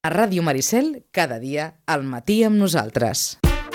A Ràdio Maricel, cada dia, al matí amb nosaltres.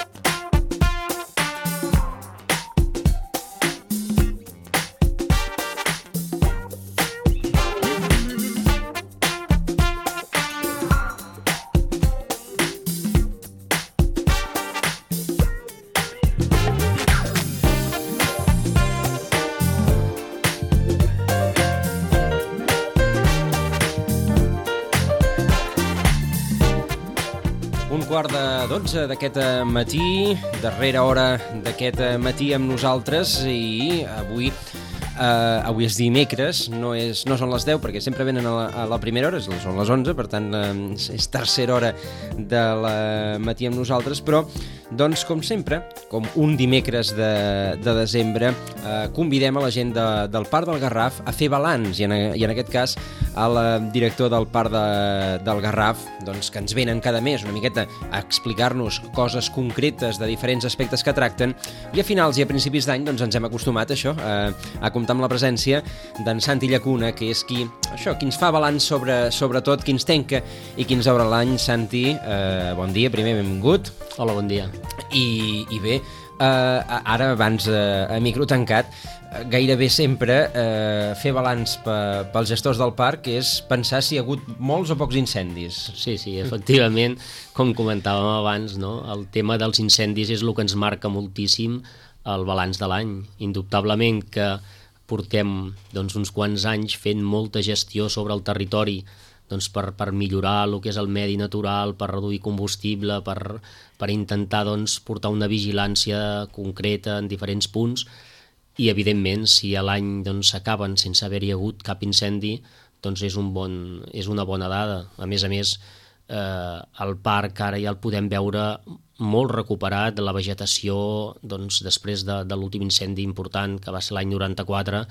Quart de 12 d'aquest matí, darrera hora d'aquest matí amb nosaltres, i avui és dimecres, no són les 10 perquè sempre venen a la primera hora, són les 11, per tant és tercera hora de la matí amb nosaltres, però doncs com sempre, com un dimecres de desembre, convidem a la gent del Parc del Garraf a fer balanç, i en aquest cas al director del Parc del Garraf, doncs, que ens venen cada mes una miqueta a explicar-nos coses concretes de diferents aspectes que tracten, i a finals i a principis d'any doncs, ens hem acostumat a això, a comptar amb la presència d'en Santi Llacuna, que és qui ens fa balanç sobre tot, qui ens tanca i qui ens obre l'any. Santi, bon dia, primer benvingut. Hola, bon dia. I bé, ara abans a micro tancat, gairebé sempre fer balanç pels gestors del parc és pensar si hi ha hagut molts o pocs incendis. Sí, efectivament, com comentàvem abans, no? El tema dels incendis és el que ens marca moltíssim el balanç de l'any. Indubtablement que portem uns quants anys fent molta gestió sobre el territori per millorar el que és el medi natural, per reduir combustible, per intentar portar una vigilància concreta en diferents punts, i evidentment si a l'any s'acaben sense haver-hi hagut cap incendi, és una bona dada. A més, el parc ara ja el podem veure molt recuperat, la vegetació després de l'últim incendi important que va ser l'any 94,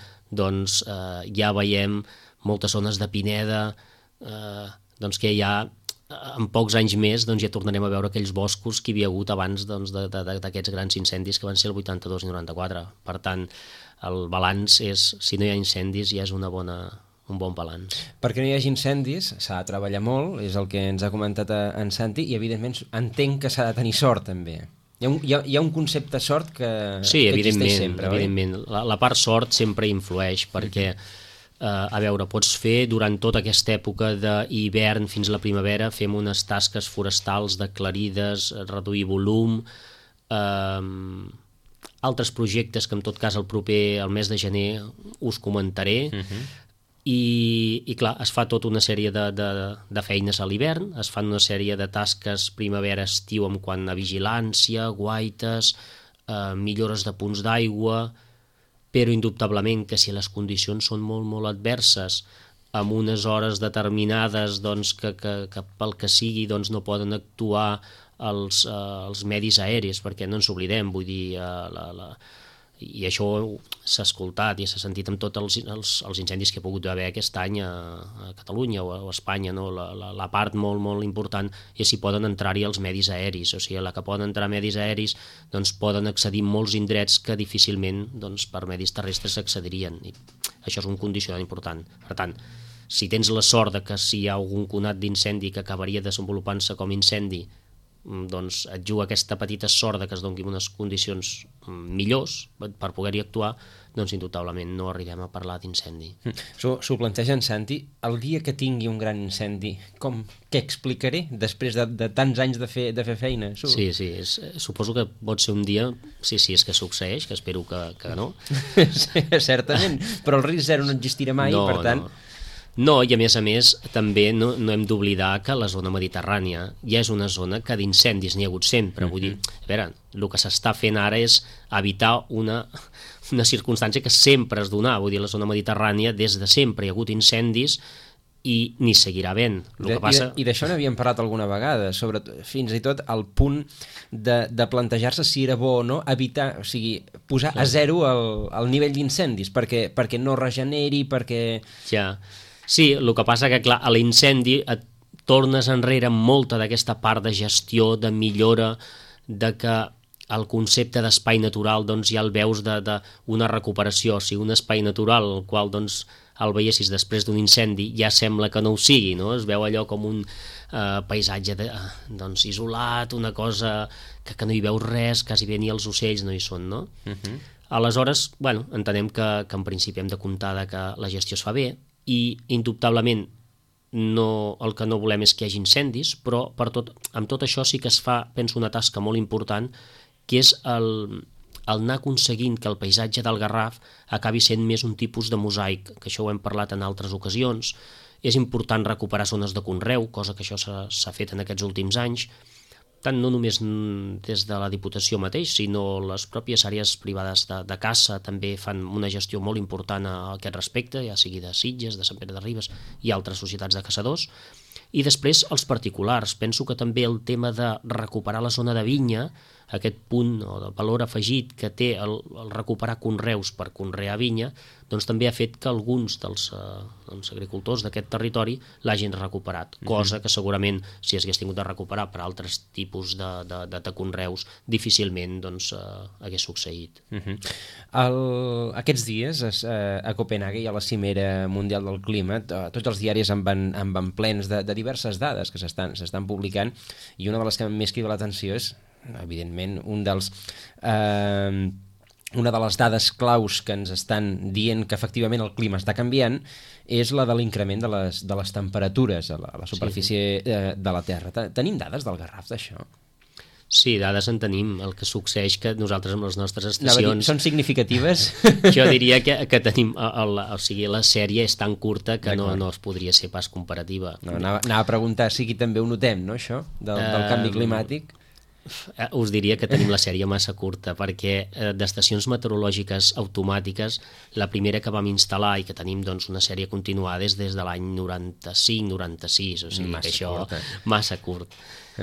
ja veiem moltes zones de pineda, que ja en pocs anys més ja tornarem a veure aquells boscos que hi havia hagut abans d'aquests grans incendis que van ser el 82 i 94. Per tant, el balanç és, si no hi ha incendis, ja és un bon balanç. Perquè no hi hagi incendis s'ha de treballar molt, és el que ens ha comentat en Santi, i evidentment entenc que s'ha de tenir sort també. Hi ha un concepte sort que existeix sempre, oi? Evidentment. La part sort sempre influeix, perquè a veure, pots fer durant tota aquesta època d'hivern fins a la primavera, fem unes tasques forestals d'aclarides, reduir volum, altres projectes que en tot cas el mes de gener us comentaré, i clar, es fa tota una sèrie de feines a l'hivern, es fan una sèrie de tasques primavera-estiu en quant a vigilància, guaites, millores de punts d'aigua, però indubtablement que si les condicions són molt, molt adverses, amb unes hores determinades que pel que sigui no poden actuar els medis aeris, perquè no ens oblidem, vull dir, i això s'ha escoltat i s'ha sentit amb tots els incendis que ha pogut haver aquest any a Catalunya o a Espanya, no? La part molt, molt important és si poden entrar-hi els medis aeris, o sigui, a la que poden entrar medis aeris poden accedir molts indrets que difícilment per medis terrestres accedirien, i això és un condicionant important. Per tant, si tens la sort que si hi ha algun conat d'incendi que acabaria desenvolupant-se com incendi, et juga aquesta petita sort que es doni unes condicions millors per poder-hi actuar, indubtablement no arribem a parlar d'incendi. S'ho planteja en Santi, el dia que tingui un gran incendi, què explicaré després de tants anys de fer feina? Sí, suposo que pot ser un dia, sí, és que succeeix, que espero que no. Sí, certament, però el risc zero no existirà mai, per tant... No, i a més també no hem d'oblidar que la zona mediterrània ja és una zona que d'incendis n'hi ha hagut sempre. Vull dir, a veure, el que s'està fent ara és evitar una circumstància que sempre es donà. Vull dir, la zona mediterrània des de sempre hi ha hagut incendis i n'hi seguirà havent. I d'això n'havíem parlat alguna vegada, fins i tot al punt de plantejar-se si era bo o no evitar, o sigui, posar a zero el nivell d'incendis, perquè no regeneri, perquè... Ja... Sí, el que passa que, clar, a l'incendi et tornes enrere molta d'aquesta part de gestió, de millora, de que el concepte d'espai natural doncs, ja el veus d'una recuperació, o sigui, un espai natural el qual doncs, el veiessis després d'un incendi ja sembla que no ho sigui, no? Es veu allò com un paisatge doncs, isolat, una cosa que no hi veus res, quasi bé ni els ocells no hi són, no? Aleshores, bueno, entenem que en principi hem de comptar que la gestió es fa bé i indubtablement el que no volem és que hi hagi incendis, però amb tot això sí que es fa, penso, una tasca molt important, que és el anar aconseguint que el paisatge del Garraf acabi sent més un tipus de mosaic, que això ho hem parlat en altres ocasions. És important recuperar zones de conreu, cosa que això s'ha fet en aquests últims anys, tant no només des de la Diputació mateix, sinó les pròpies àrees privades de caça també fan una gestió molt important a aquest respecte, ja sigui de Sitges, de Sant Pere de Ribes i altres societats de caçadors. I després els particulars. Penso que també el tema de recuperar la zona de vinya, aquest punt o de valor afegit que té el recuperar conreus per conrear vinya, doncs també ha fet que alguns dels agricultors d'aquest territori l'hagin recuperat, cosa que segurament si hagués tingut de recuperar per altres tipus de conreus difícilment hagués succeït. Aquests dies a Copenhague hi ha la Cimera Mundial del Clima, tots els diaris en van plens de diverses dades que s'estan publicant, i una de les que més crida l'atenció és, evidentment, una de les dades claus que ens estan dient que efectivament el clima està canviant és la de l'increment de les temperatures a la superfície de la Terra. Tenim dades del Garraf d'això? Sí, dades en tenim. El que succeeix que nosaltres amb les nostres estacions... Són significatives? Jo diria que tenim... O sigui, la sèrie és tan curta que no es podria ser pas comparativa. Anava a preguntar si aquí també ho notem, no, això, del canvi climàtic? Us diria que tenim la sèrie massa curta, perquè d'estacions meteorològiques automàtiques, la primera que vam instal·lar i que tenim doncs, una sèrie continuada és des de l'any 95-96, o sigui que això massa curt.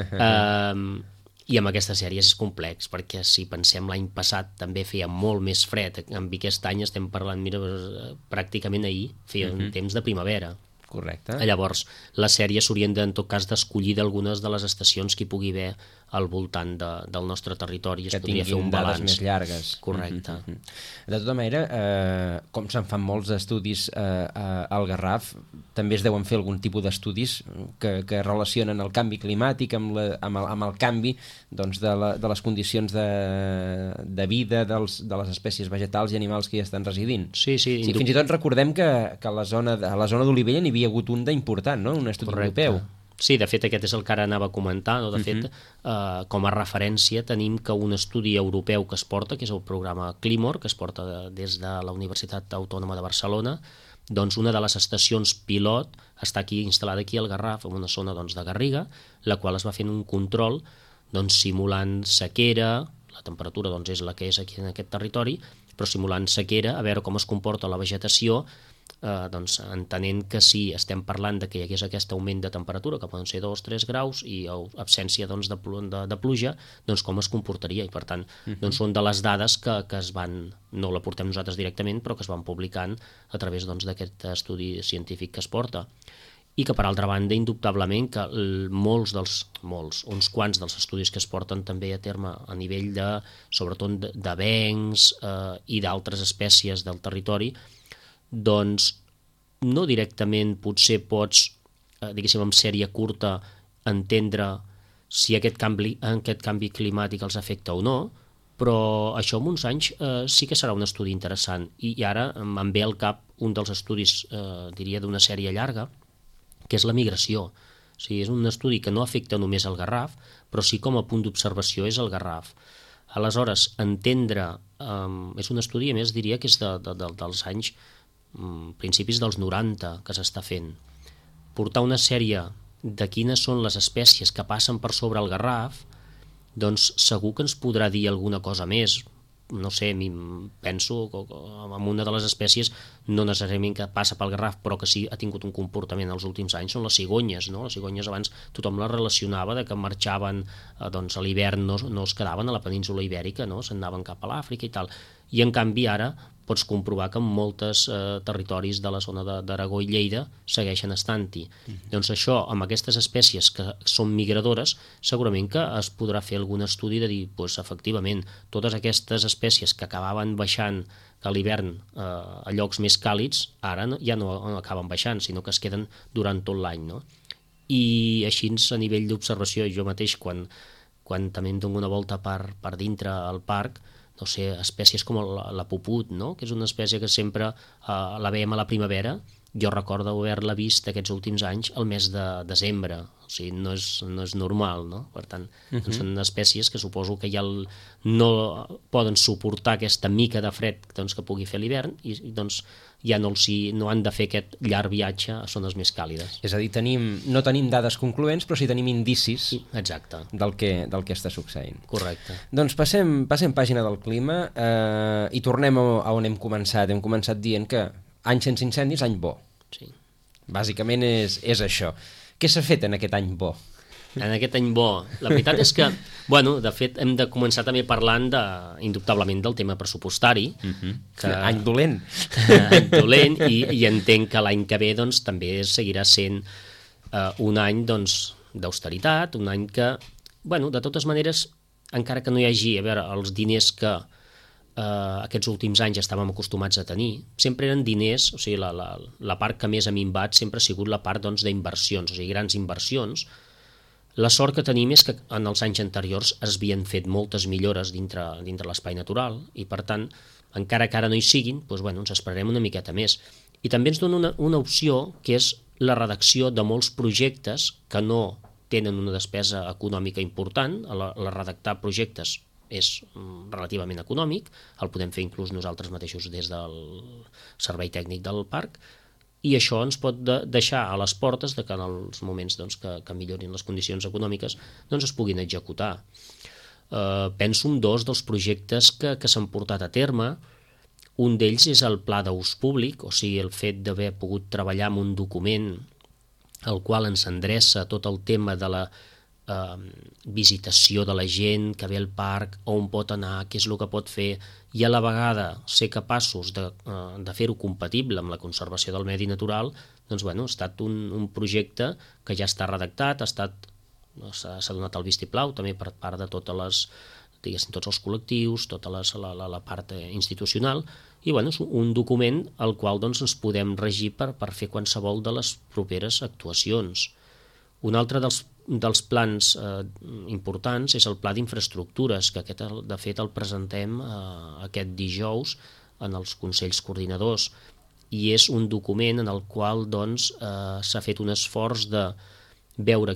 I amb aquestes sèries és complex, perquè si pensem l'any passat també feia molt més fred, en aquest any estem parlant, mira, pràcticament ahir feia un temps de primavera. Correcte. Llavors, la sèrie s'haurien en tot cas d'escollir d'algunes de les estacions que hi pugui haver al voltant del nostre territori. Que tinguin dades més llargues. Correcte. De tota manera, com se'n fan molts estudis al Garraf, també es deuen fer algun tipus d'estudis que relacionen el canvi climàtic amb el canvi de les condicions de vida de les espècies vegetals i animals que hi estan residint. Sí. Fins i tot recordem que a la zona d'Olivella n'hi havia hagut un d'important, no? Un estudi europeu. Sí, de fet aquest és el que ara anava a comentar, no? De fet, com a referència tenim que un estudi europeu que es porta, que és el programa CLIMOR, que es porta des de la Universitat Autònoma de Barcelona, doncs una de les estacions pilot està instal·lada aquí al Garraf, en una zona de Garriga, la qual es va fent un control simulant sequera, la temperatura és la que és aquí en aquest territori, però simulant sequera, a veure com es comporta la vegetació, entenent que si estem parlant de que hi hagués aquest augment de temperatura, que poden ser 2-3 graus, i absència de pluja, com es comportaria. I per tant, són de les dades que es van, no la portem nosaltres directament, però que es van publicant a través d'aquest estudi científic que es porta. I que, per altra banda, indubtablement, que uns quants dels estudis que es porten també a terme a nivell sobretot d'avencs i d'altres espècies del territori, doncs no directament potser pots, diguéssim, en sèrie curta, entendre si aquest canvi climàtic els afecta o no, però això en uns anys sí que serà un estudi interessant. I ara em ve al cap un dels estudis, diria, d'una sèrie llarga, que és la migració. O sigui, és un estudi que no afecta només el Garraf, però sí com a punt d'observació és el Garraf. Aleshores, entendre... és un estudi, a més, diria que és dels anys principis dels 90 que s'està fent. Portar una sèrie de quines són les espècies que passen per sobre el Garraf, doncs segur que ens podrà dir alguna cosa més. No sé, penso en una de les espècies, no necessàriament que passa pel Garraf, però que sí ha tingut un comportament els últims anys, són les cigonyes, no? Les cigonyes abans tothom les relacionava de que marxaven a l'hivern, no es quedaven a la península ibèrica, no? Se'n anaven cap a l'Àfrica i tal. I en canvi ara pots comprovar que en molts territoris de la zona d'Aragó i Lleida segueixen estant-hi. Doncs això, amb aquestes espècies que són migradores, segurament que es podrà fer algun estudi de dir, doncs, efectivament, totes aquestes espècies que acabaven baixant a l'hivern a llocs més càlids, ara ja no acaben baixant, sinó que es queden durant tot l'any, no? I així, a nivell d'observació, jo mateix, quan també em dono una volta per dintre al parc, no sé, espècies com la puput, no? Que és una espècie que sempre la veiem a la primavera. Jo recordo haver-la vist aquests últims anys al mes de desembre, o sigui, no és normal, no? Per tant, doncs són espècies que suposo que ja no poden suportar aquesta mica de fred que pugui fer l'hivern i doncs ja no han de fer aquest llarg viatge a zones més càlides. És a dir, no tenim dades concloents, però sí tenim indicis Exacte. del que està succeint. Correcte. Doncs passem pàgina del clima i tornem a on hem començat. Hem començat dient que any sense incendis, any bo. Sí. Bàsicament és això. Què s'ha fet en aquest any bo? En aquest any bo, la veritat és que, bueno, de fet, hem de començar també parlant indubtablement del tema pressupostari. Any dolent. Any dolent, i entenc que l'any que ve doncs, també seguirà sent un any d'austeritat, un any que, bueno, de totes maneres, encara que no hi hagi, a veure, els diners que aquests últims anys estàvem acostumats a tenir, sempre eren diners, o sigui, la part que més ha minvat sempre ha sigut la part d'inversions, o sigui, grans inversions. La sort que tenim és que en els anys anteriors es havien fet moltes millores dintre l'espai natural i, per tant, encara que ara no hi siguin, doncs, bueno, ens esperarem una miqueta més. I també ens dona una opció, que és la redacció de molts projectes que no tenen una despesa econòmica important. La redactar projectes és relativament econòmic, el podem fer inclús nosaltres mateixos des del servei tècnic del parc, i això ens pot deixar a les portes de que en els moments que millorin les condicions econòmiques es puguin executar. Penso en dos dels projectes que s'han portat a terme. Un d'ells és el pla d'ús públic, o sigui, el fet d'haver pogut treballar en un document al qual ens endreça tot el tema de la visitació de la gent que ve al parc, on pot anar, què és el que pot fer, i a la vegada ser capaços de fer-ho compatible amb la conservació del medi natural. Doncs, bueno, ha estat un projecte que ja està redactat, s'ha donat el vistiplau també per part de tots els col·lectius, tota la part institucional, i, bueno, és un document al qual ens podem regir per fer qualsevol de les properes actuacions. Un altre dels plans importants és el pla d'infraestructures, que aquest, de fet, el presentem aquest dijous en els Consells Coordinadors, i és un document en el qual s'ha fet un esforç de veure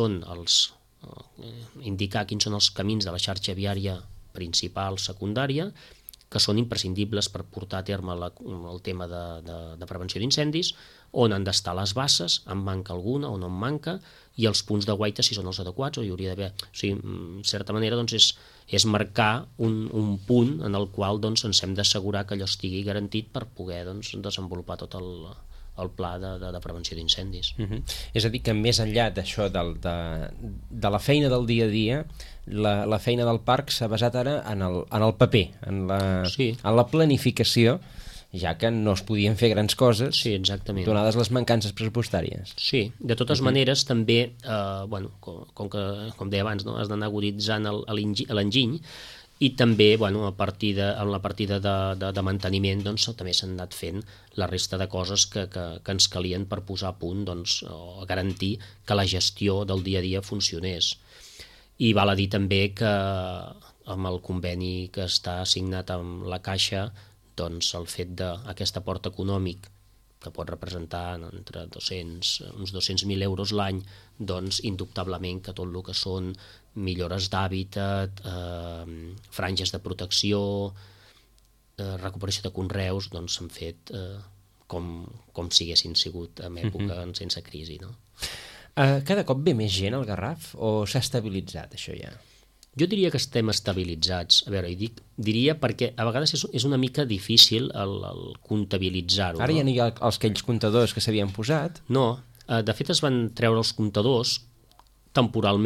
indicar quins són els camins de la xarxa viària principal, secundària, que són imprescindibles per portar a terme el tema de prevenció d'incendis, on han d'estar les basses, en manca alguna o no en manca, i els punts de guaita si són els adequats o hi hauria d'haver. O sigui, en certa manera és marcar un punt en el qual ens hem d'assegurar que allò estigui garantit per poder desenvolupar tot el pla de prevenció d'incendis. És a dir, que més enllà d'això de la feina del dia a dia, la feina del parc s'ha basat ara en el paper, en la planificació, ja que no es podien fer grans coses, sí, exactament, donades les mancances pressupostàries. Sí, de totes maneres també, com deia abans, has d'anar aguditzant l'enginy, i també amb la partida de manteniment també s'han anat fent la resta de coses que ens calien per posar a punt o garantir que la gestió del dia a dia funcionés. I val a dir també que amb el conveni que està signat amb la Caixa, el fet d'aquest aport econòmic que pot representar entre uns 200.000 euros l'any, indubtablement que tot el que són millores d'hàbitat, franges de protecció, recuperació de conreus, s'han fet com si haguessin sigut en època sense crisi. Cada cop ve més gent al Garraf o s'ha estabilitzat això ja? Jo diria que estem estabilitzats. A veure, diria perquè a vegades és una mica difícil el comptabilitzar-ho. Ara ja no hi ha aquells comptadors que s'havien posat? No, de fet es van treure els comptadors temporalment,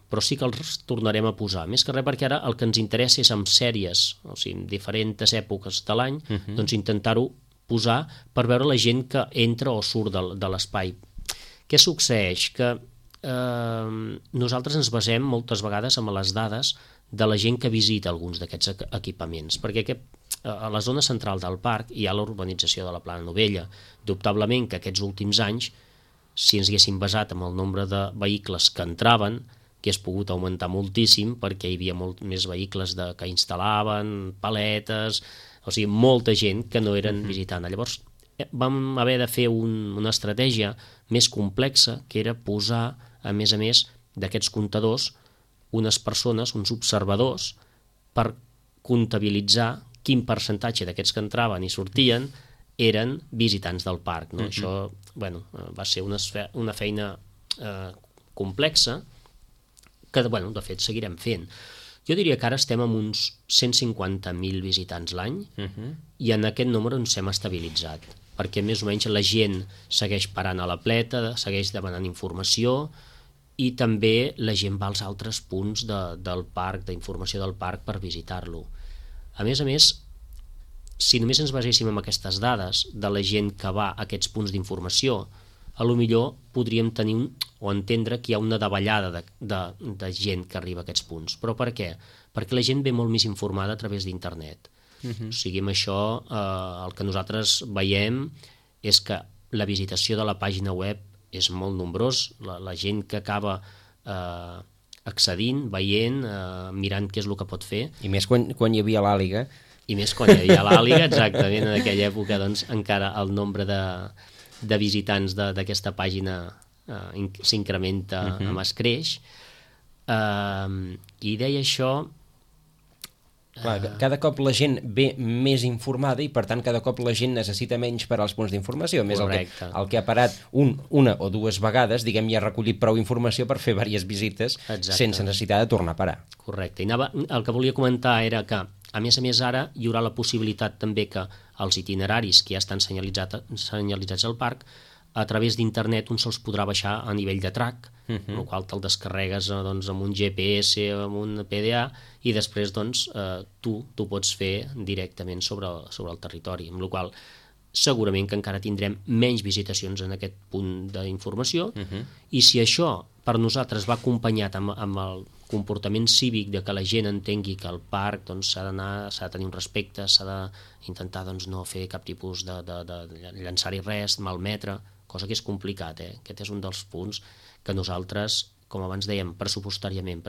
però sí que els tornarem a posar. Més que res perquè ara el que ens interessa és amb sèries, o sigui, en diferents èpoques de l'any, doncs intentar-ho posar per veure la gent que entra o surt de l'espai. Què succeeix? Que nosaltres ens basem moltes vegades en les dades de la gent que visita alguns d'aquests equipaments, perquè a la zona central del parc hi ha l'urbanització de la Plana Novella. Dubtablement que aquests últims anys, si ens haguéssim basat en el nombre de vehicles que entraven, que hagués pogut augmentar moltíssim perquè hi havia molt més vehicles que instal·laven, paletes, o sigui, molta gent que no eren visitant. Llavors vam haver de fer una estratègia més complexa, que era posar, a més d'aquests comptadors, unes persones, uns observadors, per comptabilitzar quin percentatge d'aquests que entraven i sortien eren visitants del parc. No? Això va ser una feina complexa, que de fet seguirem fent. Jo diria que ara estem amb uns 150.000 visitants l'any i en aquest número ens hem estabilitzat, perquè més o menys la gent segueix parant a la pleta, segueix demanant informació i també la gent va als altres punts del parc, d'informació del parc per visitar-lo. A més, si només ens baséssim en aquestes dades de la gent que va a aquests punts d'informació, a lo millor podríem tenir o entendre que hi ha una davallada de gent que arriba a aquests punts. Però per què? Perquè la gent ve molt més informada a través d'internet. O sigui, amb això el que nosaltres veiem és que la visitació de la pàgina web és molt nombrós, la gent que acaba accedint, veient, mirant què és el que pot fer. I més quan hi havia l'Àliga. I més quan hi havia l'Àliga, exactament, en aquella època doncs, encara el nombre de visitants d'aquesta pàgina s'incrementa, es creix. I deia això... Cada cop la gent ve més informada i per tant cada cop la gent necessita menys per als punts d'informació. Més el que ha parat una o dues vegades, diguem, ja ha recollit prou informació per fer diverses visites. Exacte. Sense necessitat de tornar a parar. Correcte. El que volia comentar era que a més ara hi haurà la possibilitat també que els itineraris que ja estan senyalitzats al parc, a través d'internet un se'ls podrà baixar a nivell de track, amb el qual te'l descarregues amb un GPS, amb un PDA, i després tu pots fer directament sobre el territori, amb la qual segurament que encara tindrem menys visitacions en aquest punt d'informació, i si això per nosaltres va acompanyat amb el comportament cívic de que la gent entengui que al parc s'ha de tenir un respecte, s'ha d'intentar no fer cap tipus de llançar-hi res, malmetre, cosa que és complicat. Aquest és un dels punts que nosaltres, com abans dèiem, pressupostàriament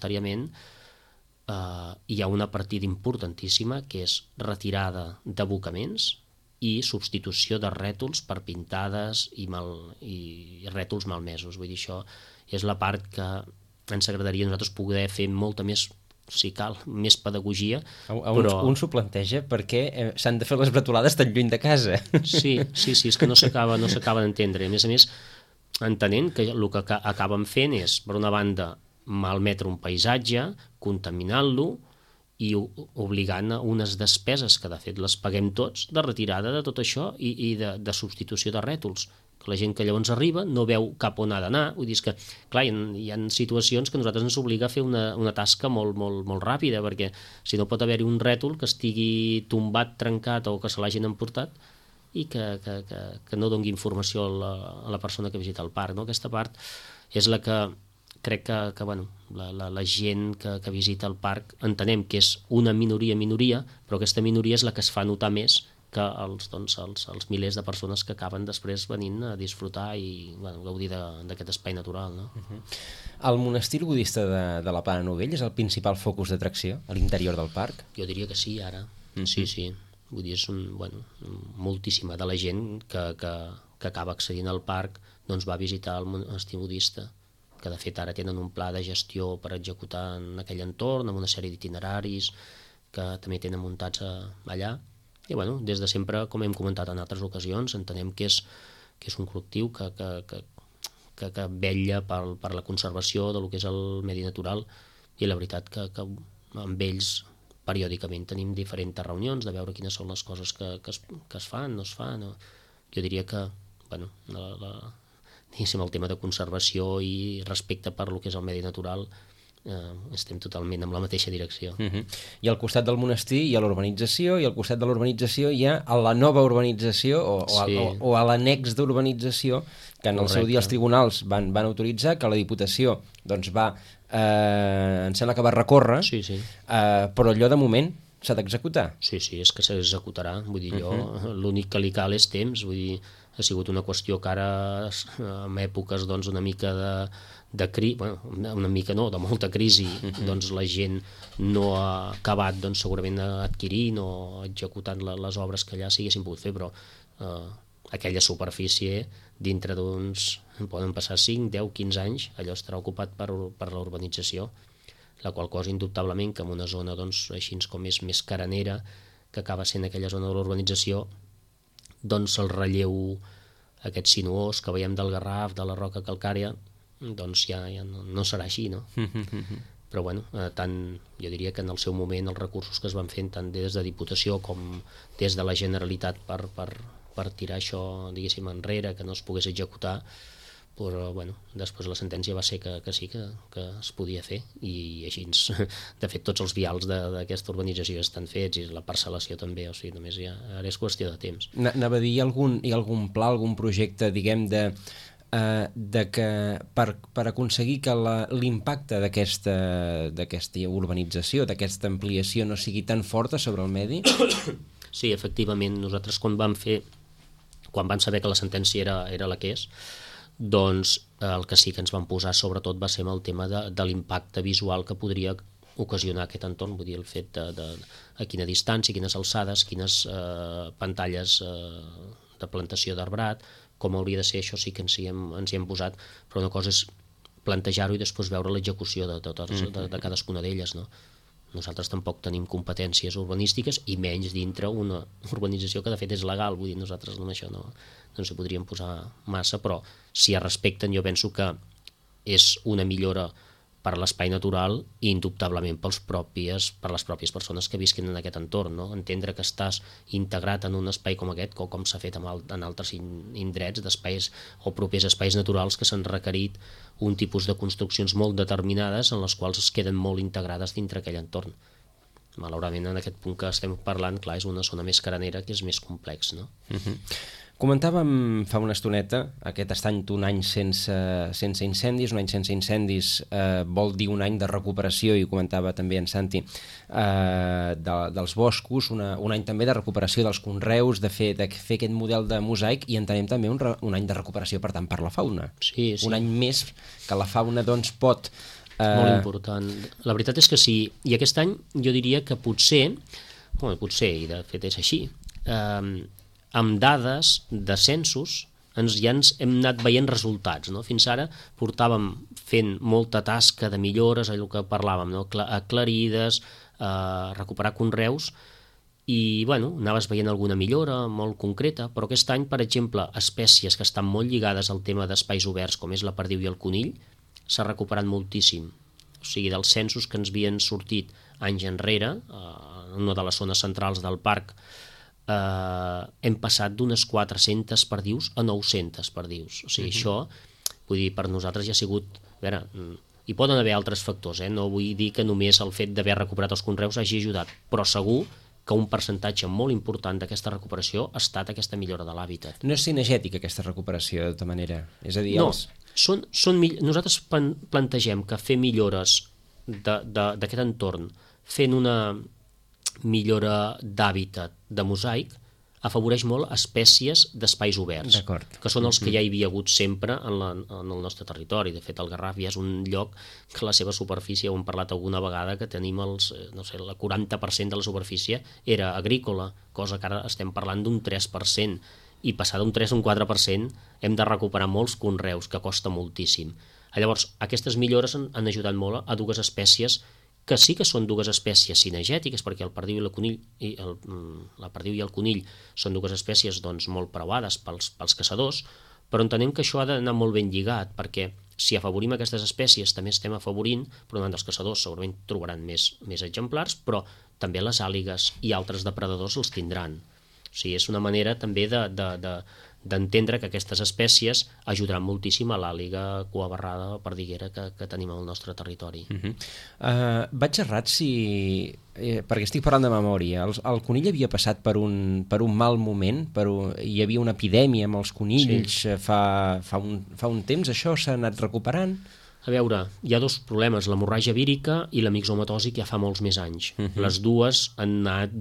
hi ha una partida importantíssima que és retirada d'abocaments i substitució de rètols per pintades i rètols malmesos. Vull dir, això és la part que ens agradaria a nosaltres poder fer molta més, si cal, més pedagogia. Un s'ho planteja perquè s'han de fer les bretolades tan lluny de casa. Sí, és que no s'acaba d'entendre. A més, entenent que el que acaben fent és, per una banda, malmetre un paisatge, contaminant-lo i obligant a unes despeses que de fet les paguem tots, de retirada de tot això i de substitució de rètols. La gent que llavors arriba no veu cap on ha d'anar. Vull dir que, clar, hi ha situacions que a nosaltres ens obliga a fer una tasca molt, molt, molt ràpida, perquè si no pot haver-hi un rètol que estigui tombat, trencat o que se l'hagin emportat i que no doni informació a la persona que visita el parc. Aquesta part és la que crec que la gent que visita el parc entenem que és una minoria, però aquesta minoria és la que es fa notar més que els milers de persones que acaben després venint a disfrutar i gaudir d'aquest espai natural. El monestir budista de la Plana Novella és el principal focus d'atracció a l'interior del parc? Jo diria que sí, ara. Sí. Vull dir, és moltíssima de la gent que acaba accedint al parc va visitar el monestir budista, que de fet ara tenen un pla de gestió per executar en aquell entorn, amb una sèrie d'itineraris que també tenen muntats allà. I des de sempre, com hem comentat en altres ocasions, entenem que és un col·lectiu que vetlla per la conservació del que és el medi natural, i la veritat que amb ells periòdicament tenim diferents reunions de veure quines són les coses que es fan, no es fan. Jo diria que diguéssim, el tema de conservació i respecte per lo que és el medi natural, estem totalment en la mateixa direcció. I al costat del monestir hi ha l'urbanització, i al costat de l'urbanització hi ha la nova urbanització o a l'annex d'urbanització que en el seu dia els tribunals van autoritzar, que la Diputació doncs va, em sembla que va recórrer, però allò de moment s'ha d'executar. Sí, és que s'executarà. Vull dir, l'únic que li cal és temps. Vull dir, ha sigut una qüestió que ara, en èpoques doncs, una mica de crisi, bueno, una mica no, de molta crisi, doncs la gent no ha acabat doncs, segurament adquirint o executant les obres que allà s'haguessin pogut fer, però aquella superfície dintre d'uns, poden passar 5, 10, 15 anys, allò estarà ocupat per la urbanització, la qual cosa indubtablement que en una zona doncs, així com és més carenera, que acaba sent aquella zona de l'urbanització, doncs el relleu aquest sinuós que veiem del Garraf, de la roca calcària, doncs ja no serà així, no? Però bueno, tant, jo diria que en el seu moment els recursos que es van fent tant des de Diputació com des de la Generalitat per tirar això, diguéssim, enrere, que no es pogués executar, però bueno, després la sentència va ser que sí, que es podia fer, i així, de fet, tots els vials d'aquesta urbanització estan fets, i la parcel·lació també, o sigui, només ara és qüestió de temps. Anava a dir, hi ha algun pla, algun projecte, diguem, de que per aconseguir que l'impacte d'aquesta urbanització, d'aquesta ampliació no sigui tan forta sobre el medi? Sí, efectivament, nosaltres quan van saber que la sentència era la que és, doncs el que sí que ens van posar sobretot va ser amb el tema de l'impacte visual que podria ocasionar aquest entorn, vull dir, el fet de a quina distància, quines alçades, quines pantalles de plantació d'arbrat, com hauria de ser, això sí que ens hi hem posat, però una cosa és plantejar-ho i després veure l'execució de cadascuna d'elles, no? Nosaltres tampoc tenim competències urbanístiques i menys dintre una urbanització que de fet és legal, vull dir, nosaltres amb això no ens hi podríem posar massa, però si es respecten jo penso que és una millora per l'espai natural i indubtablement per les pròpies persones que visquin en aquest entorn, no? Entendre que estàs integrat en un espai com aquest, com s'ha fet en altres indrets d'espais o propers espais naturals que s'han requerit un tipus de construccions molt determinades en les quals es queden molt integrades dintre aquell entorn. Malauradament, en aquest punt que estem parlant, clar, és una zona més carenera que és més complex, no? Comentàvem fa una estoneta, aquest ha estat un any sense incendis, un any sense incendis vol dir un any de recuperació, i comentava també en Santi, dels boscos, un any també de recuperació dels conreus, de fer aquest model de mosaic, i entenem també un any de recuperació, per tant, per la fauna. Sí. Un any més que la fauna doncs pot... Molt important. La veritat és que sí, i aquest any jo diria que potser, i de fet és així, amb dades de censos ja ens hem anat veient resultats, no? Fins ara portàvem fent molta tasca de millores, allò que parlàvem, no? Aclarides, recuperar conreus, i bueno, anaves veient alguna millora molt concreta, però aquest any, per exemple, espècies que estan molt lligades al tema d'espais oberts, com és la perdiu i el conill, s'ha recuperat moltíssim. O sigui, dels censos que ens havien sortit anys enrere, en una de les zones centrals del parc, hem passat d'unes 400 perdius a 900 perdius. O sigui, això, vull dir, per nosaltres ja ha sigut... A veure, hi poden haver altres factors, no vull dir que només el fet d'haver recuperat els conreus hagi ajudat, però segur que un percentatge molt important d'aquesta recuperació ha estat aquesta millora de l'hàbitat. No és cinegètica aquesta recuperació, de tota manera? És a dir, no, nosaltres plantegem que fer millores d'aquest entorn, fent una millora d'hàbitat de mosaic, afavoreix molt espècies d'espais oberts, que són els que ja hi havia hagut sempre en el nostre territori. De fet, el Garraf ja és un lloc que la seva superfície, ho hem parlat alguna vegada, que tenim el 40% de la superfície era agrícola, cosa que ara estem parlant d'un 3%, i passar d'un 3 a un 4% hem de recuperar molts conreus, que costa moltíssim. Llavors, aquestes millores han ajudat molt a dues espècies que sí que són dues espècies cinegètiques, perquè el perdiu i la perdiu i el conill són dues espècies doncs, molt preuades pels caçadors, però entenem que això ha d'anar molt ben lligat, perquè si afavorim aquestes espècies també estem afavorint, per una banda els caçadors segurament trobaran més exemplars, però també les àligues i altres depredadors els tindran. O sigui, és una manera també d'entendre que aquestes espècies ajudaran moltíssim a l'àliga cuabarrada o perdiguera que tenim al nostre territori. Vaig errat perquè estic parlant de memòria. El conill havia passat per un mal moment, hi havia una epidèmia amb els conills fa un temps. Això s'ha anat recuperant? A veure, hi ha dos problemes, l'hemorràgia vírica i la mixomatosi, que ja fa molts més anys. Les dues han anat,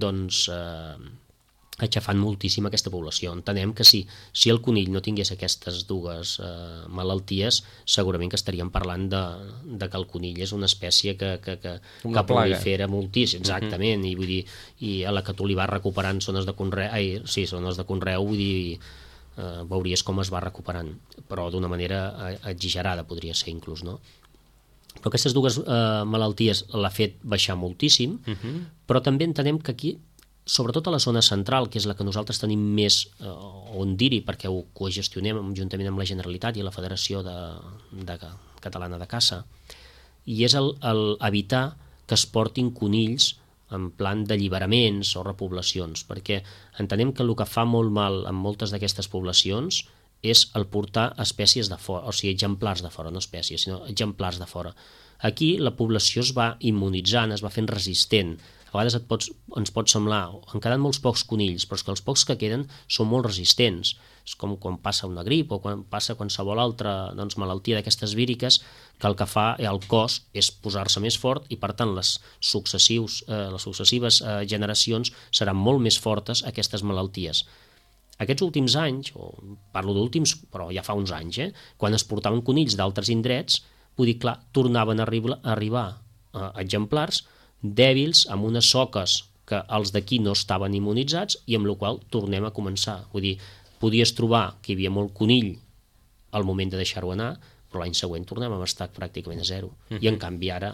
aixafant moltíssim aquesta població. Entenem que si el conill no tingués aquestes dues malalties, segurament que estaríem parlant de que el conill és una espècie que prolifera moltíssim, exactament, i vull dir, i a la que tu li vas recuperant zones de conreu, vull dir, veuries com es va recuperant, però d'una manera exagerada podria ser inclús, no? Però aquestes dues malalties l'ha fet baixar moltíssim, però també entenem que aquí, sobretot a la zona central, que és la que nosaltres tenim més on dir-hi, perquè ho cogestionem juntament amb la Generalitat i la Federació Catalana de Caça, i és evitar que es portin conills en plan d'alliberaments o repoblacions, perquè entenem que el que fa molt mal en moltes d'aquestes poblacions és el portar espècies de fora, o sigui, exemplars de fora, no espècies, sinó exemplars de fora. Aquí la població es va immunitzant, es va fent resistent. A vegades ens pot semblar, han quedat molts pocs conills, però és que els pocs que queden són molt resistents. És com quan passa una grip o quan passa qualsevol altra malaltia d'aquestes víriques, que el que fa el cos és posar-se més fort i, per tant, les successives generacions seran molt més fortes aquestes malalties. Aquests últims anys, parlo d'últims, però ja fa uns anys, quan es portaven conills d'altres indrets, vull dir, clar, tornaven a arribar exemplars dèbils, amb unes soques que els d'aquí no estaven immunitzats i amb la qual tornem a començar. Vull dir, podies trobar que hi havia molt conill al moment de deixar-ho anar, però l'any següent tornem a estar pràcticament a zero. I en canvi ara,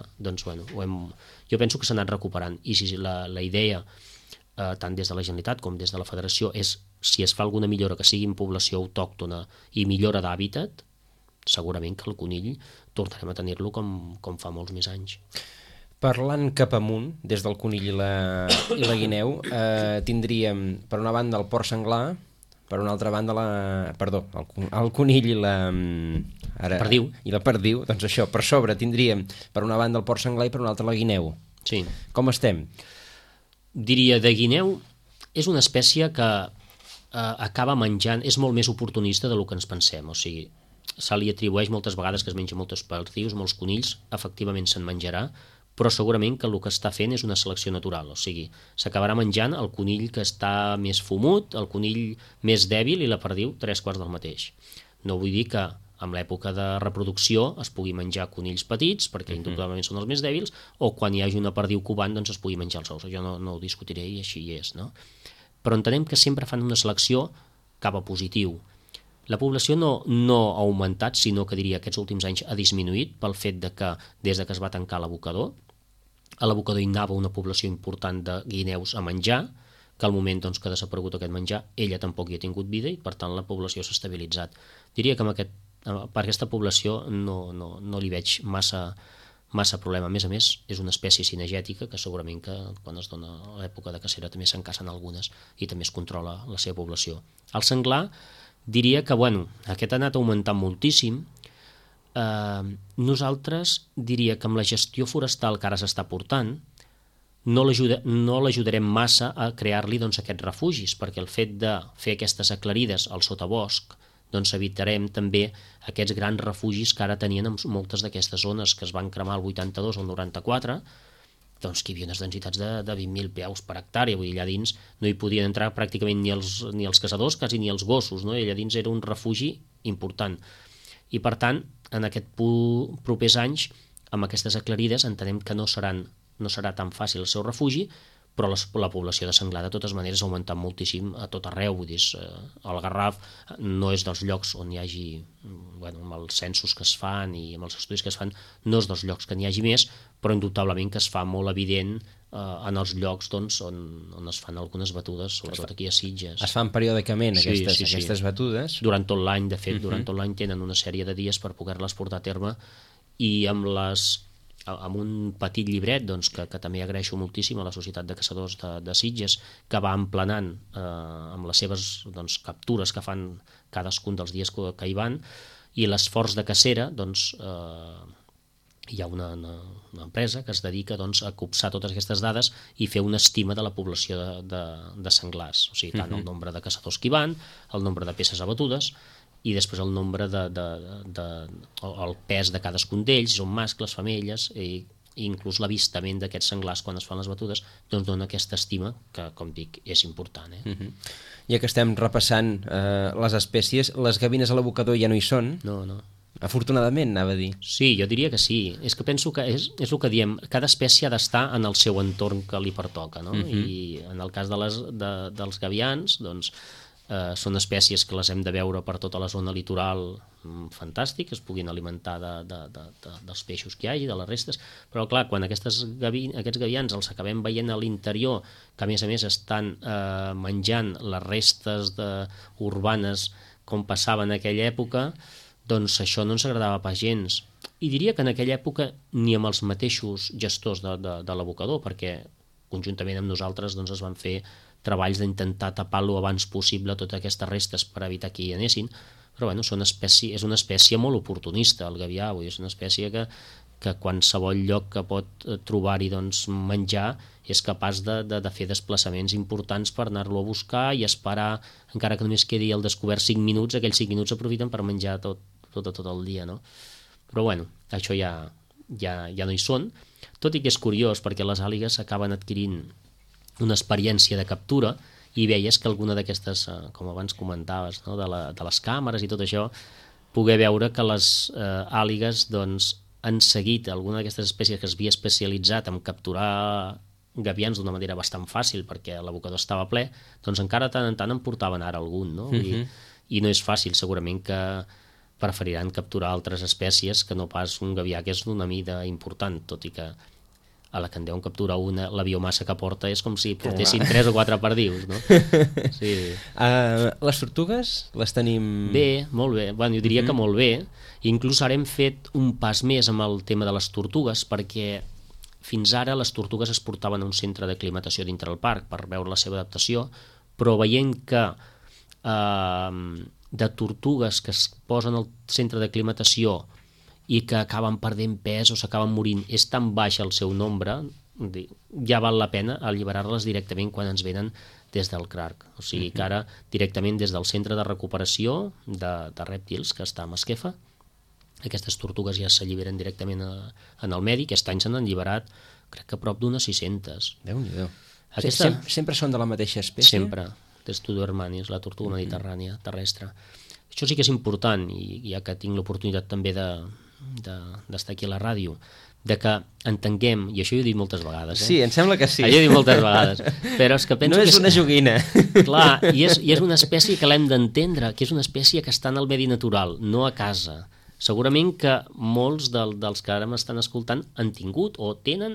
jo penso que s'ha anat recuperant. I si la idea, tant des de la Generalitat com des de la Federació, és si es fa alguna millora que sigui en població autòctona i millora d'hàbitat, segurament que el conill tornarem a tenir-lo com fa molts més anys. Parlant cap amunt, des del conill i la guineu, tindríem per una banda el porc senglar, per una altra banda el conill i la perdiu. I la perdiu. Doncs això, per sobre tindríem per una banda el porc senglar i per una altra la guineu. Sí. Com estem? Diria, de guineu és una espècie que acaba menjant, és molt més oportunista del que ens pensem, o sigui, se li atribueix moltes vegades que es menja moltes perdius, molts conills, efectivament se'n menjarà, però segurament que el que està fent és una selecció natural, o sigui, s'acabarà menjant el conill que està més fumut, el conill més dèbil i la perdiu 3/4 del mateix. No vull dir que en l'època de reproducció es pugui menjar conills petits, perquè indubtablement són els més dèbils, o quan hi hagi una perdiu covant doncs es pugui menjar els ous. Jo no ho discutiré i així és, no? Però entenem que sempre fan una selecció cap a positiu. La població no ha augmentat, sinó que diria que aquests últims anys ha disminuït pel fet de que des de que es va tancar l'abocador, a l'abocador hi anava una població important de guineus a menjar, que al moment que ha desaparegut aquest menjar, ella tampoc hi ha tingut vida i per tant la població s'ha estabilitzat. Diria que per aquesta població no li veig massa problema. A més, és una espècie cinegètica que segurament que quan es dona l'època de cacera també se'n cacen algunes i també es controla la seva població. El senglar diria que, aquest ha anat augmentant moltíssim. Nosaltres diria que amb la gestió forestal que ara s'està portant no l'ajudarem massa a crear-li aquests refugis, perquè el fet de fer aquestes aclarides al sotabosc evitarem també aquests grans refugis que ara tenien en moltes d'aquestes zones que es van cremar el 82 o el 94, que hi havia unes densitats de 20.000 peus per hectàrea, vull dir, allà dins no hi podien entrar pràcticament ni els caçadors, quasi ni els gossos, no? I allà dins era un refugi important. I per tant, en aquests propers anys, amb aquestes aclarides, entenem que no serà tan fàcil el seu refugi, però la població de senglar de totes maneres ha augmentat moltíssim a tot arreu. Vull dir, el Garraf no és dels llocs on hi hagi, amb els censos que es fan i amb els estudis que es fan, no és dels llocs que n'hi hagi més, però indubtablement que es fa molt evident en els llocs on es fan algunes batudes, sobretot aquí a Sitges. Es fan periòdicament aquestes batudes? Durant tot l'any, de fet, durant tot l'any tenen una sèrie de dies per poder-les portar a terme i amb amb un petit llibret doncs, que també agraeixo moltíssim a la Societat de Caçadors de Sitges, que va emplenant amb les seves doncs, captures que fan cadascun dels dies que hi van, i l'esforç de cacera, doncs, hi ha una empresa que es dedica doncs, a copsar totes aquestes dades i fer una estima de la població de senglars, o sigui, tant el nombre de caçadors que hi van, el nombre de peces abatudes, i després el nombre el pes de cadascun d'ells, si són mascles, femelles, i inclús l'avistament d'aquests senglars quan es fan les batudes, doncs dona aquesta estima que, com dic, és important. Ja que estem repassant les espècies, les gavines a l'abocador ja no hi són? No. Afortunadament, anava a dir. Sí, jo diria que sí. És que penso que és el que diem, cada espècie ha d'estar en el seu entorn que li pertoca, no? I en el cas dels gavians, doncs, són espècies que les hem de veure per tota la zona litoral, fantàstic, que es puguin alimentar dels peixos que hi hagi, de les restes, però clar, quan aquests gavians els acabem veient a l'interior, que a més estan menjant les restes urbanes com passava en aquella època, doncs això no ens agradava pas gens. I diria que en aquella època ni amb els mateixos gestors de l'abocador, perquè conjuntament amb nosaltres doncs, es van fer treballs d'intentar tapar-lo abans possible totes aquestes restes per evitar que hi anessin, però bueno, és una espècie molt oportunista, el gavià, és una espècie que qualsevol lloc que pot trobar-hi doncs, menjar és capaç de fer desplaçaments importants per anar-lo a buscar i esperar, encara que només quedi al descobert 5 minuts, aquells 5 minuts s'aprofiten per menjar tot el dia, no? Però bueno, això ja no hi són, tot i que és curiós perquè les àligues acaben adquirint una experiència de captura i veies que alguna d'aquestes, com abans comentaves, no? de les càmeres i tot això, poder veure que les àligues doncs, han seguit alguna d'aquestes espècies que es havia especialitzat en capturar gavians d'una manera bastant fàcil perquè l'abocador estava ple, doncs encara tant en tant en portaven ara algun, no? I no és fàcil, segurament que preferiran capturar altres espècies que no pas un gavià que és d'una mida important, tot i que a la que en deuen capturar una, la biomassa que porta és com si portessin 3 o 4 perdius, no? Sí. Les tortugues les tenim... Bé, molt bé. Bueno, jo diria que molt bé. Inclús ara hem fet un pas més amb el tema de les tortugues, perquè fins ara les tortugues es portaven a un centre d'aclimatació dintre el parc per veure la seva adaptació, però veient que de tortugues que es posen al centre d'aclimatació i que acaben perdent pes o s'acaben morint, és tan baix el seu nombre, ja val la pena alliberar-les directament quan ens venen des del CRARC. O sigui que ara directament des del centre de recuperació de rèptils que està a Masquefa, aquestes tortugues ja s'alliberen directament en el medi. Aquest any s'han alliberat crec que prop d'unes 600. Déu-n'hi-do. Sempre són de la mateixa espècie? Sempre, d'Estudio Hermanis, la tortuga mediterrània terrestre. Això sí que és important, i ja que tinc l'oportunitat també d'estar aquí a la ràdio, de que entenguem, i això ho he dit moltes vegades. Sí, em sembla que sí. Això ho he dit moltes vegades, però és que penso no és una joguina. Clar, i és una espècie que l'hem d'entendre, que és una espècie que està en el medi natural, no a casa. Segurament que molts dels que ara m'estan escoltant han tingut o tenen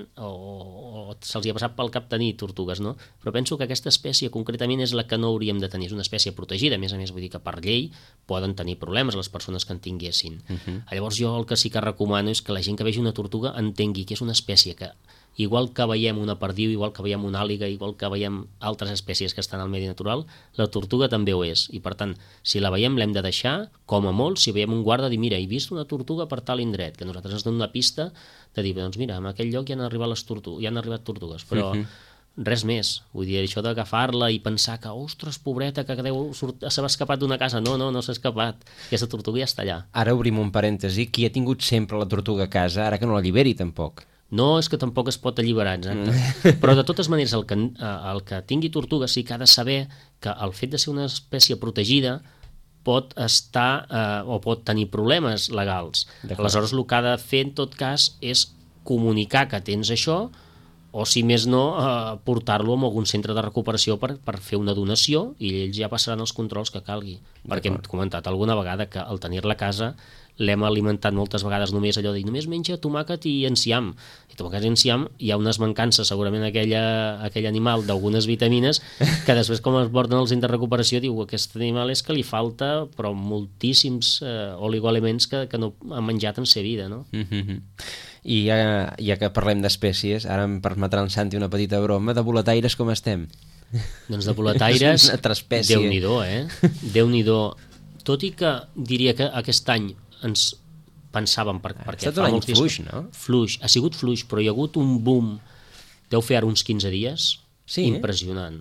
o se'ls hi ha passat pel cap tenir tortugues, no? Però penso que aquesta espècie concretament és la que no hauríem de tenir. És una espècie protegida, a més vull dir que per llei poden tenir problemes les persones que en tinguessin. Llavors jo el que sí que recomano és que la gent que vegi una tortuga entengui que és una espècie que, igual que veiem una perdiu, igual que veiem una àliga, igual que veiem altres espècies que estan al medi natural, la tortuga també ho és. I per tant, si la veiem l'hem de deixar, com a molt, si veiem un guarda, dir, mira, he vist una tortuga per tal indret, que nosaltres ens donem una pista de dir, doncs mira, en aquell lloc ja han arribat tortugues, però res més. Vull dir, això d'agafar-la i pensar que, ostres, pobreta, que s'ha escapat d'una casa. No s'ha escapat. Aquesta tortuga ja està allà. Ara obrim un parèntesi. Qui ha tingut sempre la tortuga a casa, ara que no l'alliberi tampoc. No, és que tampoc es pot alliberar, exacte. Però de totes maneres el que tingui tortuga sí que ha de saber que el fet de ser una espècie protegida pot estar o pot tenir problemes legals. Aleshores el que ha de fer en tot cas és comunicar que tens això, o si més no portar-lo a algun centre de recuperació per fer una donació, i ells ja passaran els controls que calgui. Perquè hem comentat alguna vegada que al tenir-la a casa l'hem alimentat moltes vegades només allò de dir només menja tomàquet i enciam. I tomàquet i enciam hi ha unes mancances segurament aquell animal d'algunes vitamines que després com es porten al centre de recuperació diu aquest animal és que li falta però moltíssims oligoelements que no ha menjat en sa vida, no? I ja que parlem d'espècies, ara em permetrà el Santi una petita broma, de boletaires com estem? Doncs de boletaires, És una altra espècie. Déu-n'hi-do, Déu-n'hi-do. Tot i que diria que aquest any ens pensàvem, perquè estat un any fluix, no? Fluix, ha sigut fluix, però hi ha hagut un boom, deu fer ara uns 15 dies, sí, impressionant.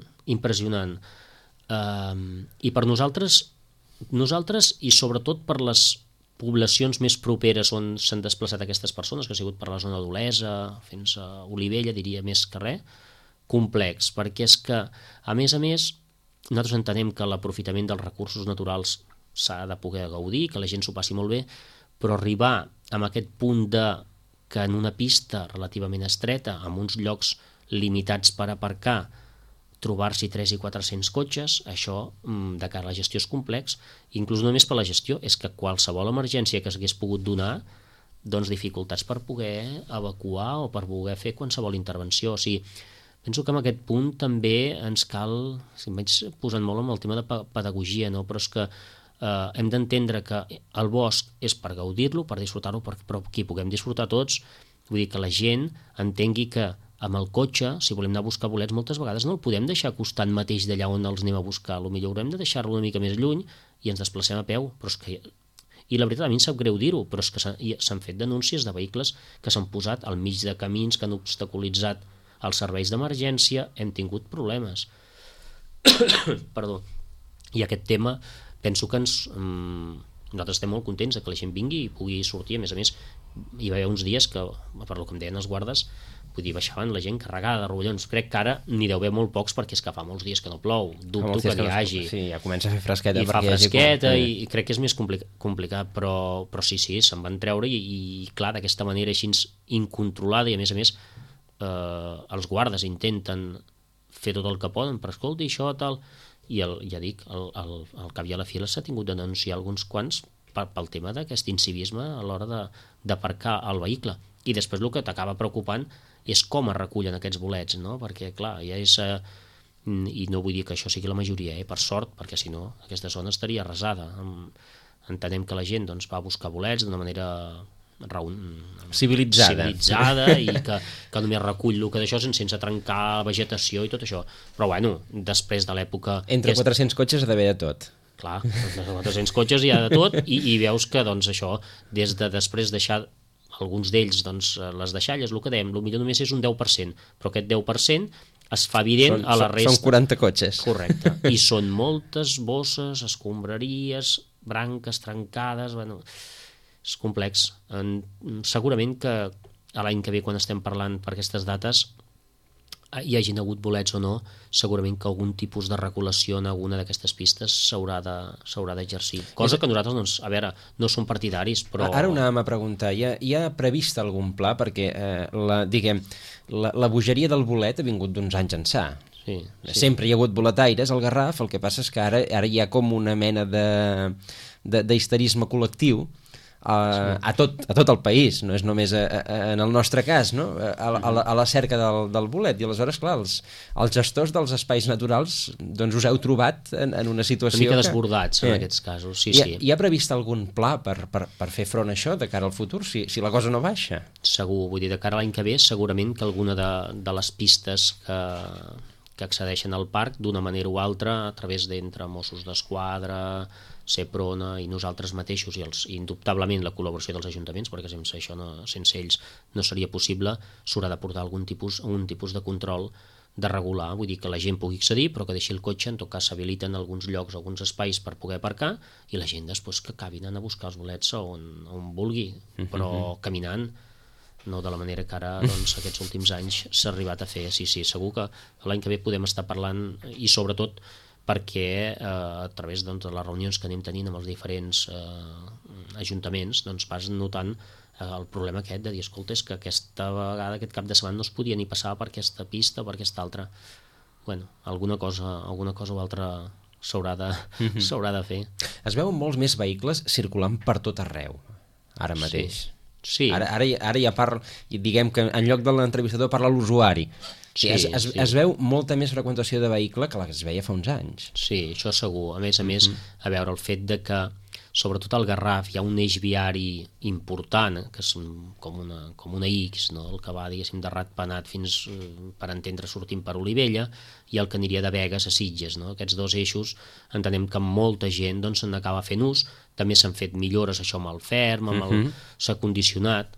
I per nosaltres i sobretot per les poblacions més properes on s'han desplaçat aquestes persones, que ha sigut per la zona d'Olesa, fins a Olivella, diria més que res, complex, perquè és que, a més, nosaltres entenem que l'aprofitament dels recursos naturals s'ha de poder gaudir, que la gent s'ho passi molt bé, però arribar a aquest punt que en una pista relativament estreta, amb uns llocs limitats per aparcar, trobar-s'hi 300 i 400 cotxes, això de cara a la gestió és complex, inclús no només per la gestió, és que qualsevol emergència que s'hagués pogut donar, doncs dificultats per poder evacuar o per poder fer qualsevol intervenció. O sigui, penso que en aquest punt també ens cal, si em vaig posant molt amb el tema de pedagogia, no? Però és que hem d'entendre que el bosc és per gaudir-lo, per disfrutar-lo, però que hi puguem disfrutar tots, vull dir que la gent entengui que amb el cotxe, si volem anar a buscar bolets, moltes vegades no el podem deixar costant mateix d'allà on els anem a buscar, potser haurem de deixar-lo una mica més lluny i ens desplacem a peu, però és que... I la veritat, a mi em sap greu dir-ho, però és que s'han fet denúncies de vehicles que s'han posat al mig de camins, que han obstaculitzat els serveis d'emergència, hem tingut problemes. Perdó. I aquest tema, penso que nosaltres estem molt contents que la gent vingui i pugui sortir. A més, hi va haver uns dies que, per lo que em deien els guardes, vull dir, baixaven la gent carregada de rovellons. Crec que ara n'hi deu haver molt pocs perquè és que fa molts dies que no plou. Dubto que n'hi hagi. Sí, ja comença a fer fresqueta. I fa fresqueta i crec que és més complicat, però sí, se'n van treure i clar, d'aquesta manera així incontrolada i a més els guardes intenten fer tot el que poden per escolti això, tal, i ja dic, al cap i a la fi s'ha tingut de denunciar alguns quants pel tema d'aquest incivisme a l'hora d'aparcar el vehicle. I després el que t'acaba preocupant és com es recullen aquests bolets, no? Perquè, clar, ja és... I no vull dir que això sigui la majoria, per sort, perquè si no, aquesta zona estaria arrasada. Entenem que la gent doncs, va a buscar bolets d'una manera civilitzada i que només recull el que d'això sense trencar vegetació i tot això. Però, bueno, després de l'època... Entre 400 cotxes ha d'haver de tot. Clar, 400 cotxes hi ha de tot i veus que, doncs, això, des de després deixar alguns d'ells, doncs, les deixalles, el que dèiem, potser només és un 10%, però aquest 10% es fa evident a la resta. Són 40 cotxes. Correcte. I són moltes bosses, escombraries, branques trencades, bueno, és complex. Segurament que l'any que ve, quan estem parlant per aquestes dates, hi hagin hagut bolets o no, segurament que algun tipus de regulació en alguna d'aquestes pistes s'haurà d'exercir. Cosa que nosaltres, doncs, a veure, no som partidaris, però... Ara anàvem a preguntar, hi ha previst algun pla? Perquè, la bogeria del bolet ha vingut d'uns anys ençà. Sí. Sempre hi ha hagut boletaires al Garraf, el que passa és que ara hi ha com una mena d'histerisme col·lectiu a tot el país, no és només en el nostre cas, no? A la cerca del bolet, i aleshores, clar, els gestors dels espais naturals doncs us heu trobat en una situació una mica desbordats en aquests casos, sí. Hi ha previst algun pla per fer front a això de cara al futur, si la cosa no baixa? Segur, vull dir, de cara a l'any que ve segurament que alguna de les pistes que accedeixen al parc d'una manera o altra, a través d'entre Mossos d'Esquadra, Seprona i nosaltres mateixos i indubtablement la col·laboració dels ajuntaments, perquè sense ells no seria possible, s'haurà de portar un tipus de control de regular, vull dir que la gent pugui accedir però que deixi el cotxe, en tot cas s'habiliten alguns llocs, alguns espais per poder aparcar i la gent després que acabi anant a buscar els bolets on vulgui, però caminant, no de la manera que ara aquests últims anys s'ha arribat a fer. Sí, segur que l'any que ve podem estar parlant i sobretot perquè a través de les reunions que anem tenint amb els diferents ajuntaments vas notant el problema aquest de dir, escolta, és que aquesta vegada, aquest cap de setmana no es podia ni passar per aquesta pista o per aquesta altra. Bueno, alguna cosa o altra s'haurà de fer. Es veuen molts més vehicles circulant per tot arreu, ara mateix. Sí. Ara ja parla, diguem que en lloc de l'entrevistador parla l'usuari. Sí. Es veu molta més freqüentació de vehicle que la que es veia fa uns anys. Sí, això segur. A més, a veure, el fet de que sobretot al Garraf, hi ha un eix viari important, que és com una X, no? El que va, diguéssim, de Ratpenat fins, per entendre, sortint per Olivella, i el que aniria de Begues a Sitges, no? Aquests dos eixos entenem que molta gent doncs, se n'acaba fent ús. També s'han fet millores, això amb el ferm, s'ha condicionat,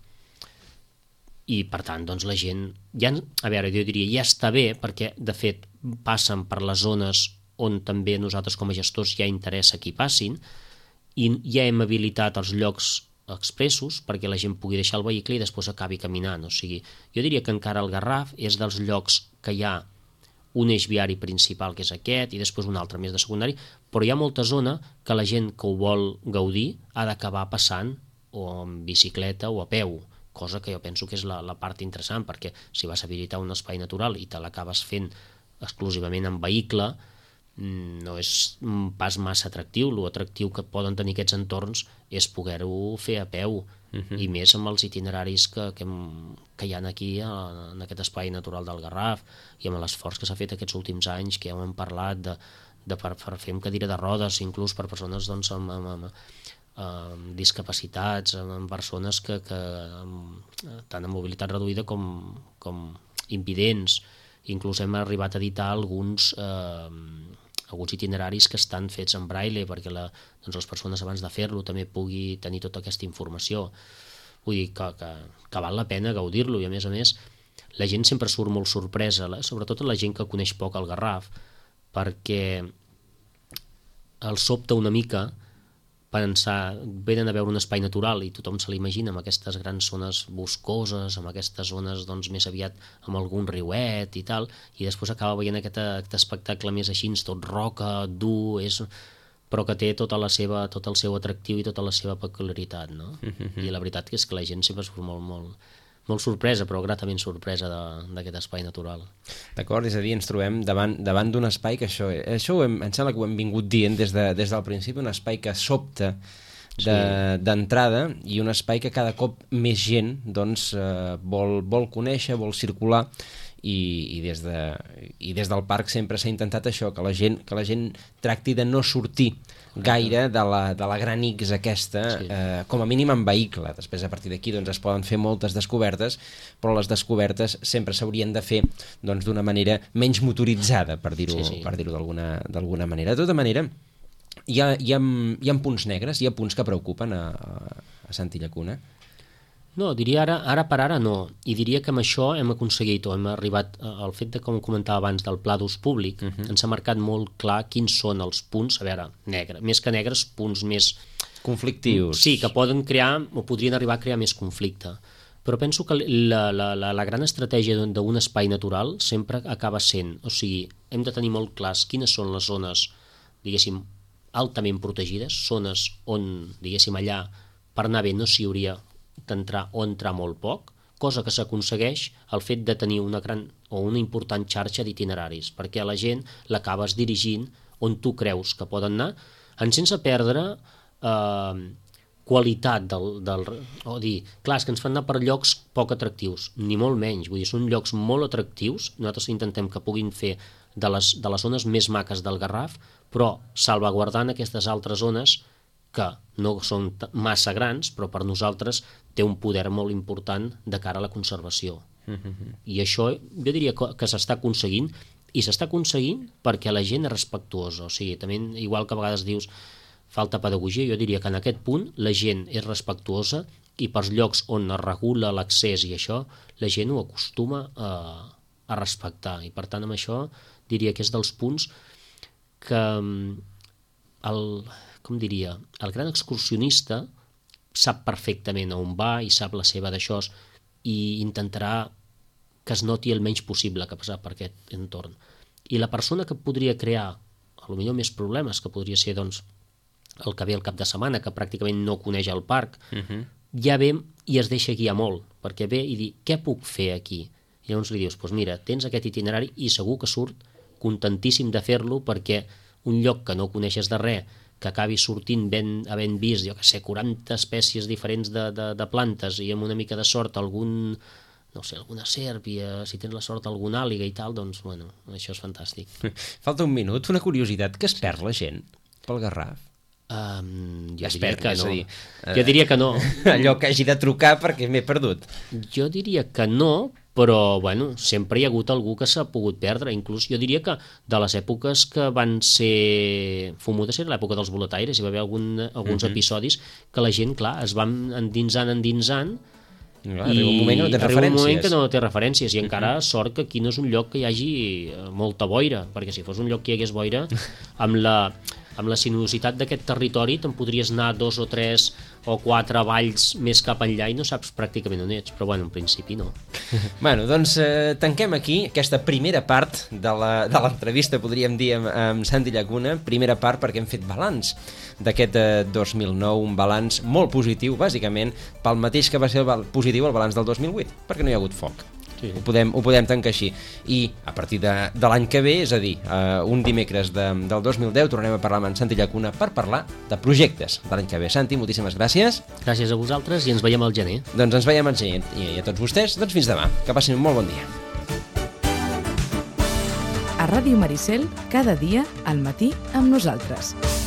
i per tant doncs, la gent, ja, a veure, jo diria, ja està bé, perquè de fet passen per les zones on també nosaltres com a gestors ja interessa que hi passin, i ja hem habilitat els llocs expressos perquè la gent pugui deixar el vehicle i després acabi caminant. O sigui, jo diria que encara el Garraf és dels llocs que hi ha un eix viari principal, que és aquest, i després un altre més de secundari, però hi ha molta zona que la gent que ho vol gaudir ha d'acabar passant o en bicicleta o a peu, cosa que jo penso que és la part interessant, perquè si vas a habilitar un espai natural i te l'acabes fent exclusivament en vehicle, no és pas massa atractiu. L'atractiu que poden tenir aquests entorns és poder-ho fer a peu, i més amb els itineraris que hi ha aquí en aquest espai natural del Garraf, i amb l'esforç que s'ha fet aquests últims anys, que ja hem parlat de per fer amb cadira de rodes, inclús per persones doncs, amb discapacitats, amb persones que tant amb mobilitat reduïda com invidents. Inclús hem arribat a editar alguns itineraris que estan fets en braille perquè doncs les persones abans de fer-lo també pugui tenir tota aquesta informació. Vull dir que val la pena gaudir-lo, i a més la gent sempre surt molt sorpresa, sobretot la gent que coneix poc el Garraf, perquè el sobta una mica pensar, venen a veure un espai natural i tothom se l'imagina amb aquestes grans zones boscoses, amb aquestes zones doncs, més aviat amb algun riuet i tal, i després acaba veient aquest espectacle més així, tot roca, dur, però que té tot el seu atractiu i tota la seva peculiaritat, no? I la veritat és que la gent sempre surt molt sorpresa, però gratament sorpresa d'aquest espai natural. D'acord, és a dir, ens trobem davant d'un espai que això em sembla que ho hem vingut dient des del principi, un espai que sobta d'entrada, i un espai que cada cop més gent doncs, vol conèixer, vol circular, i des del parc sempre s'ha intentat això, que la gent tracti de no sortir gaire de la gran X aquesta, com a mínim en vehicle. Després, a partir d'aquí, doncs, es poden fer moltes descobertes, però les descobertes sempre s'haurien de fer doncs, d'una manera menys motoritzada, per dir-ho d'alguna manera. De tota manera, hi ha punts negres, hi ha punts que preocupen a Santillacuna? No, diria ara per ara no, i diria que amb això hem aconseguit, o hem arribat al fet de, com comentava abans, del pla d'ús públic, ens ha marcat molt clar quins són els punts, a veure, més que negres, punts més conflictius. Sí, que poden crear, o podrien arribar a crear més conflicte. Però penso que la gran estratègia d'un espai natural sempre acaba sent, o sigui, hem de tenir molt clars quines són les zones, diguéssim, altament protegides, zones on, diguéssim, allà, per anar bé no s'hi hauria d'entrar o entrar molt poc, cosa que s'aconsegueix el fet de tenir una gran o una important xarxa d'itineraris, perquè la gent l'acabes dirigint on tu creus que poden anar, sense perdre qualitat o dir, clar, és que ens fan anar per llocs poc atractius, ni molt menys, vull dir, són llocs molt atractius, nosaltres intentem que puguin fer de les zones més maques del Garraf, però salvaguardant aquestes altres zones que no són massa grans, però per nosaltres té un poder molt important de cara a la conservació. I això jo diria que s'està aconseguint, i s'està aconseguint perquè la gent és respectuosa. O sigui, també, igual que a vegades dius falta pedagogia, jo diria que en aquest punt la gent és respectuosa, i pels llocs on es regula l'accés i això, la gent ho acostuma a respectar. I per tant, amb això diria que és dels punts que el gran excursionista sap perfectament on va i sap la seva d'això, i intentarà que es noti el menys possible que passar per aquest entorn. I la persona que podria crear potser més problemes, que podria ser doncs, el que ve el cap de setmana, que pràcticament no coneix el parc, ja ve i es deixa guiar molt, perquè ve i dir, què puc fer aquí? I llavors li dius, doncs mira, tens aquest itinerari i segur que surt contentíssim de fer-lo, perquè un lloc que no coneixes de res, que acabi sortint havent vist, jo que sé, 40 espècies diferents de plantes, i amb una mica de sort alguna sèrbia, si tens la sort alguna àliga i tal, doncs, bueno, això és fantàstic. Falta un minut, una curiositat, què es perd la gent pel Garraf? Jo diria que no. Allò que hagi de trucar perquè m'he perdut. Jo diria que no, però bueno, sempre hi ha hagut algú que s'ha pogut perdre. Inclús jo diria que de les èpoques que van ser fumudes era l'època dels boletaires, hi va haver alguns episodis que la gent, clar, es van endinsant, Arriba un moment que no té referències. Arriba un moment que no té referències i encara sort que aquí no és un lloc que hi hagi molta boira, perquè si fos un lloc que hi hagués boira, amb la sinuositat d'aquest territori te'n podries anar 2 o 3 o 4 valls més cap enllà i no saps pràcticament on ets, però bueno, en principi no. Bueno, doncs tanquem aquí aquesta primera part de l'entrevista, podríem dir, amb Santi Llacuna, primera part perquè hem fet balanç d'aquest 2009, un balanç molt positiu, bàsicament, pel mateix que va ser positiu el balanç del 2008, perquè no hi ha hagut foc. Sí. Ho podem tancar així. I a partir de l'any que ve, és a dir, un dimecres del 2010, tornarem a parlar amb en Santi Llacuna per parlar de projectes de l'any que ve. Santi, moltíssimes gràcies. Gràcies a vosaltres i ens veiem al gener. Doncs ens veiem al gener. I a tots vostès, doncs fins demà. Que passin un molt bon dia. A Ràdio Maricel, cada dia al matí amb nosaltres.